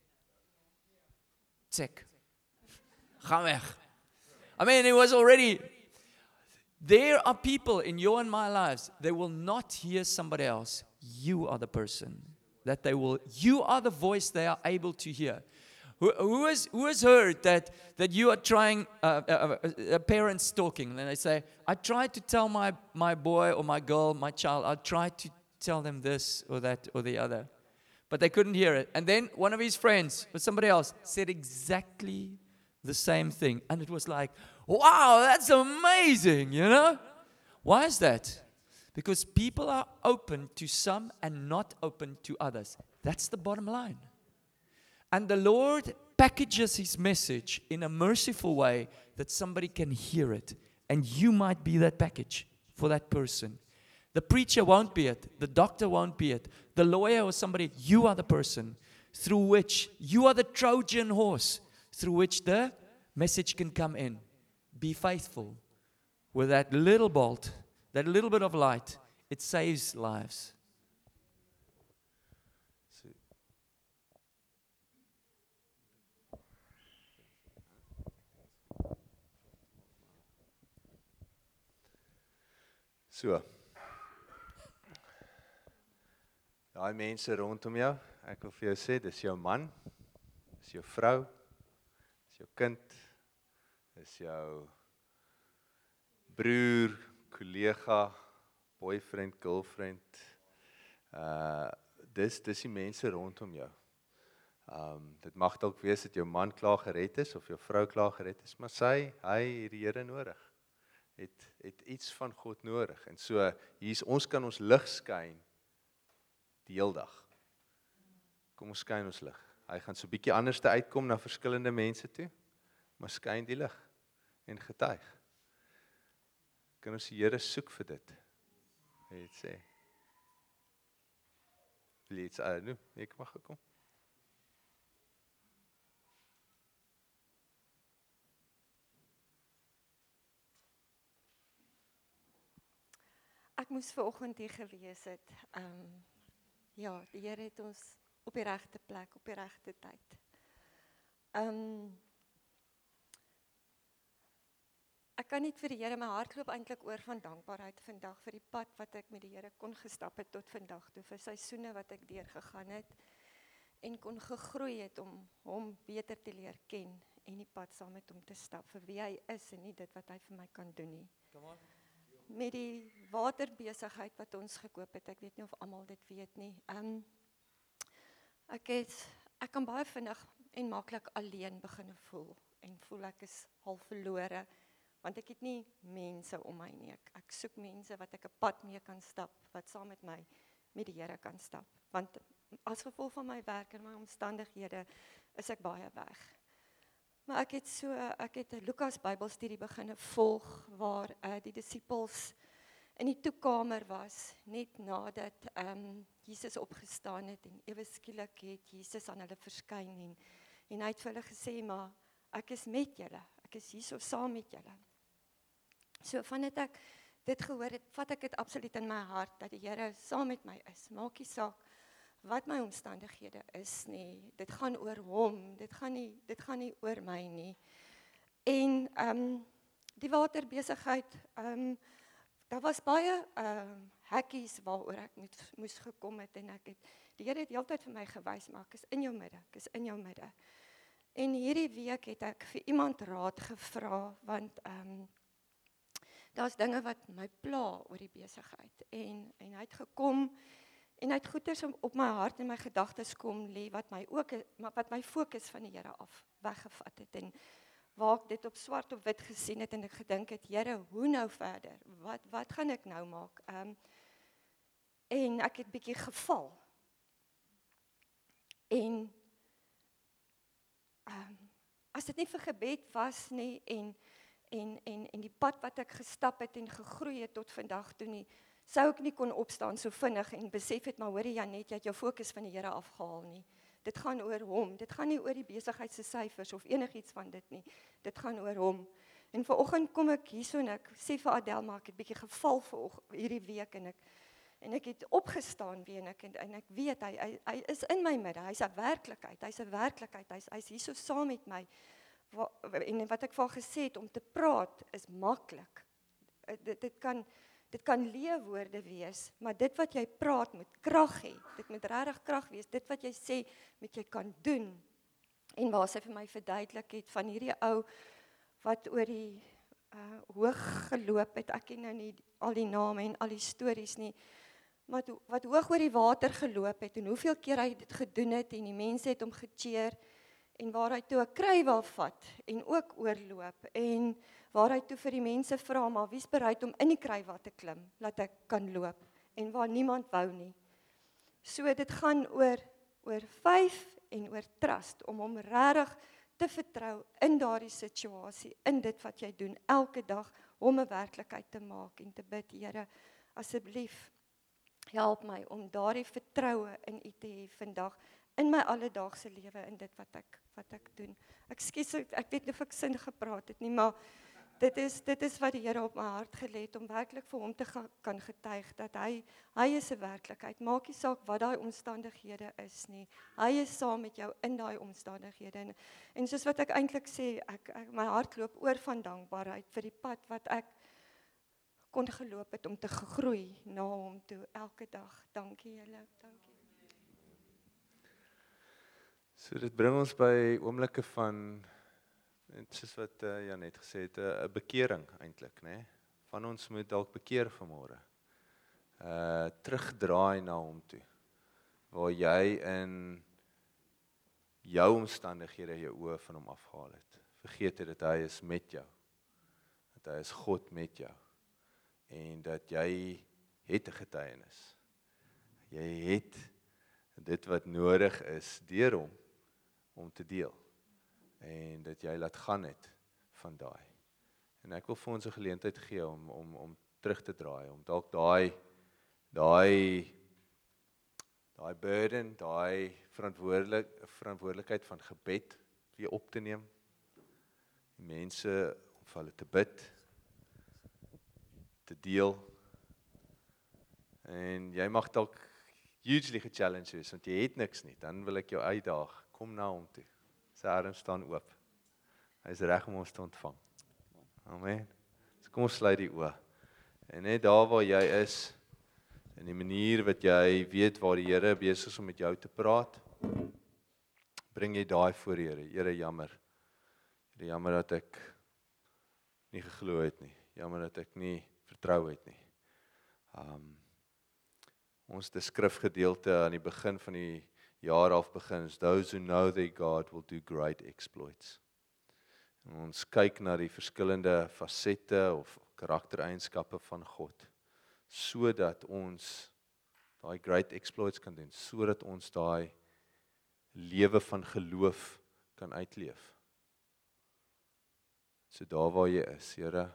"Check. Ga weg." I mean, it was already, there are people in your and my lives, they will not hear somebody else. You are the person that they will, you are the voice they are able to hear. Who, who, has, who has heard that, that you are trying, uh, uh, uh, parents talking, and then they say, "I tried to tell my, my boy or my girl, my child, I tried to tell them this or that or the other, but they couldn't hear it." And then one of his friends or somebody else said exactly the same thing. And it was like, wow, that's amazing, you know? Why is that? Because people are open to some and not open to others. That's the bottom line. And the Lord packages His message in a merciful way that somebody can hear it. And you might be that package for that person. The preacher won't be it. The doctor won't be it. The lawyer or somebody, you are the person through which, you are the Trojan horse through which the message can come in. Be faithful with that little bolt, that little bit of light. It saves lives. So. Daai mense rondom jou, ek wil vir jou sê, dis jou man, dis jou vrou, dis jou kind, dis jou broer, kollega, boyfriend, girlfriend. Uh dis dis die mense rondom jou. Um dit mag dalk wees dat jou man klaar gered is of jou vrou klaar gered is, maar sy, hy het die Here nodig. Het het iets van God nodig. En so hier's ons kan ons lig skyn die heel dag. Kom ons skyn ons lig. Hy gaan so 'n bietjie anders te uitkom na verskillende mense toe, maar skyn die lig en getuig. Kan ons die Here soek vir dit? Wil jy dit sê? Wil jy iets uh, nou, ek mag gekom. Ek moes vanoggend hier gewees het. Um, ja, die Here het ons op die regte plek, op die regte tyd. Um, ek kan niet vir die Here, my hart loop eintlik oor van dankbaarheid vandag vir die pad wat ek met die Here kon gestap het tot vandag toe, vir seisoene wat ek deurgegaan het en kon gegroei het om hom beter te leer ken en die pad saam met hom te stap vir wie hy is en nie dit wat hy vir my kan doen nie. Met die waterbesigheid wat ons gekoop het, ek weet nie of almal dit weet nie. Um, ek het, ek kan baie vinnig en maklik alleen begin voel en voel ek is half verlore, want ek het nie mense om my nie. Ek, ek soek mense wat ek 'n pad mee kan stap, wat saam met my met die Here kan stap. Want as gevolg van my werk en my omstandighede is ek baie weg. Maar ek het so, ek het 'n Lukas Bybelstudie begin volg waar uh, die disippels in die toekamer was net nadat um, Jesus opgestaan het en ewe skielik het Jesus aan hulle verskyn en en hy het vir hulle gesê, maar ek is met julle, ek is hier so saam met julle. So vandat ek dit gehoor het, vat ek dit absoluut in my hart dat die Here saam met my is. Maak nie saak wat my omstandighede is nie, dit gaan oor hom, dit gaan nie, dit gaan nie oor my nie. En um, die waterbesigheid, um, daar was baie um, hekkies waaroor ek moet, moes gekom het, en ek het, die Here het die hele tyd vir my gewys, maar ek is in jou midde, ek is in jou midde. En hierdie week het ek vir iemand raad gevra, want um, daar's dinge wat my pla oor die besigheid en en hy het gekom en hy het goeders op, op my hart en my gedagtes kom lê wat my ook wat my fokus van die Here af weggevat het en waar ek dit op swart op wit gesien het en ek gedink het, Here, hoe nou verder? Wat wat gaan ek nou maak? Um, en ek het bietjie geval. En um, as dit nie vir gebed was nie en en en en die pad wat ek gestap het en gegroei het tot vandag toe nie, sou ek nie kon opstaan so vinnig en besef het maar hoorie Janet, jy het jou fokus van die Here afgehaal nie. Dit gaan oor hom. Dit gaan nie oor die besigheid se syfers of enigiets van dit nie. Dit gaan oor hom. En vanoggend kom ek hierso en ek sê vir Adel maar ek het bietjie geval vir hierdie week en ek en ek het opgestaan weer en ek en, en ek weet hy, hy hy is in my midde. Hy's 'n werklikheid. Hy's 'n werklikheid. Hy's hy's hierso saam met my. Wa, en wat ek vir gesê het om te praat is maklik. Dit dit kan Dit kan leeuwoorde wees, maar dit wat jy praat moet krag hê. Dit moet regtig krag wees. Dit wat jy sê moet jy kan doen. En waar sy vir my verduidelik het van hierdie ou wat oor die uh, hoog geloop het. Ek ken nou nie al die name en al die stories nie. Maar to, wat hoog oor die water geloop het en hoeveel keer hy dit gedoen het en die mense het hom gecheer en waar hy toe 'n kruiwel vat en ook oorloop en waar hy toe vir die mense vra, maar wie's bereid om in die kruiwel te klim, laat ek kan loop, en waar niemand wou nie. So dit gaan oor, oor faith en oor trust, om hom regtig te vertrou in daardie situasie, in dit wat jy doen, elke dag, om 'n werklikheid te maak, en te bid, Here, asseblief, help my, om daardie vertroue in U te hê vandag, in my alledaagse lewe, in dit wat ek, wat ek doen. Ek skies, ek weet nie of ek sin gepraat het nie, maar Dit is, dit is wat die Here op my hart gelê het, om werklik vir hom te ga, kan getuig, dat hy, hy is 'n werklikheid, maak nie saak wat daai omstandighede is nie, hy is saam met jou in daai omstandighede, en, en soos wat ek eintlik sê, ek, ek, my hart loop oor van dankbaarheid, vir die pad wat ek kon geloop het, om te gegroei na hom toe, elke dag, dankie julle, dankie. So dit bring ons by oomblikke van, en soos wat uh, Janet gesê het, 'n uh, bekering eintlik, né? Van ons moet dalk bekeer vanmôre. Uh terugdraai na hom toe. Waar jy in jou omstandighede jou oë van hom afgehaal het. Vergeet het dat hy is met jou. Dat hy is God met jou. En dat jy het 'n getuienis. Jy het dit wat nodig is deur hom om te deel. En dat jy laat gaan het van daai. En ek wil vir ons 'n geleentheid gee om om om terug te draai, om dalk daai daai daai burden, daai verantwoordelik verantwoordelikheid van gebed weer op te neem. Die mense om vir hulle te bid, te deel. En jy mag dalk hugely gechallenged wees, want jy het niks nie. Dan wil ek jou uitdaag, kom na hom toe. Sy arms staan oop. Hy is reg om ons te ontvang. Amen. So kom ons sluit die oë. En net daar waar jy is, in die manier wat jy weet waar die Here besig is om met jou te praat, bring jy daai voor die Here. Here, jammer. Here, jammer dat ek nie geglo het nie. Jammer dat ek nie vertrou het nie. Um, ons die skrifgedeelte aan die begin van die jaar af begins, those who know their God will do great exploits. En ons kyk na die verskillende fasette of karaktereienskappe van God, sodat ons daai great exploits kan doen, sodat ons daai lewe van geloof kan uitleef. So daar waar jy is, Here,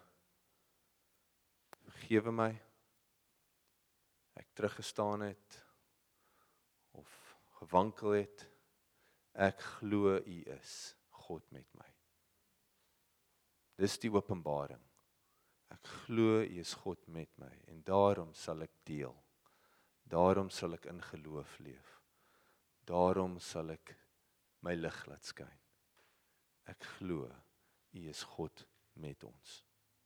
vergewe my, ek teruggestaan het, of gewankel het, ek glo U is God met my. Dis die openbaring. Ek glo U is God met my, en daarom sal ek deel. Daarom sal ek in geloof leef. Daarom sal ek my lig laat skyn. Ek glo U is God met ons.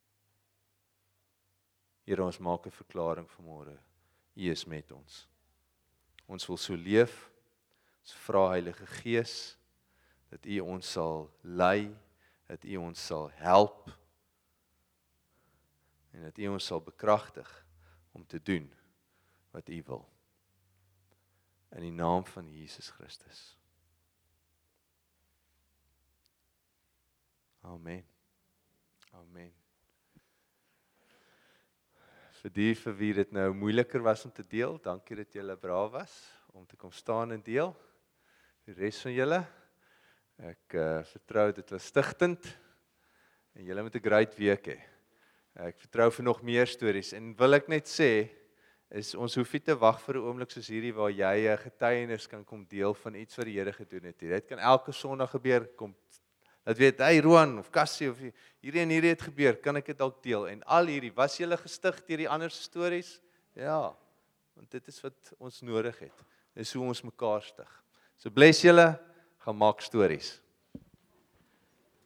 Here, ons maak 'n verklaring vanmôre. U is met ons. Ons wil so leef. Ons vra Heilige Gees dat U ons sal lei, dat U ons sal help. En dat U ons sal bekragtig om te doen wat U wil. In die naam van Jesus Christus. Amen. Amen. Vir die vir wie dit nou moeiliker was om te deel, dankie dat julle braaf was om te kom staan en deel. Die res van julle, ek uh, vertrou dit was stigtend en julle moet 'n great week hê. Ek vertrou vir nog meer stories en wil ek net sê, is ons hoef nie te wag vir 'n oomblik soos hierdie waar jy 'n getuienis kan kom deel van iets wat die Here gedoen het. Dit kan elke Sondag gebeur, kom dat weet, hey Roan of Cassie of hierdie en hierdie het gebeur, kan ek dit dalk deel? En al hierdie, was julle gestig deur die ander stories? Ja, want dit is wat ons nodig het. Dis hoe ons mekaar stig. So bless julle, gaan maak stories.